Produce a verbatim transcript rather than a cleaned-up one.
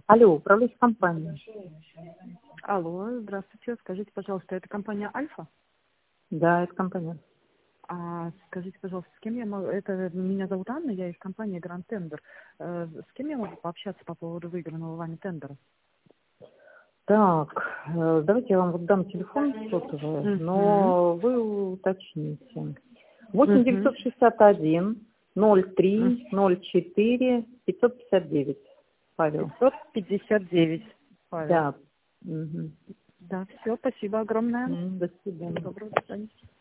Алло, управляющая компания. Алло, здравствуйте. Скажите, пожалуйста, это компания Альфа? Да, это компания. А скажите, пожалуйста, с кем я могу... Это меня зовут Анна, я из компании Гранд Тендер. Э, С кем я могу пообщаться по поводу выигранного вами тендера? Так, э, давайте я вам вот дам телефон сотовый, но вы уточните. восемь девятьсот шестьдесят один ноль три ноль четыре пятьсот пятьдесят девять. Павел. пятьсот пятьдесят девять. Павел. Да. Угу. Да, все, спасибо огромное. М, До свидания. Доброго свидания.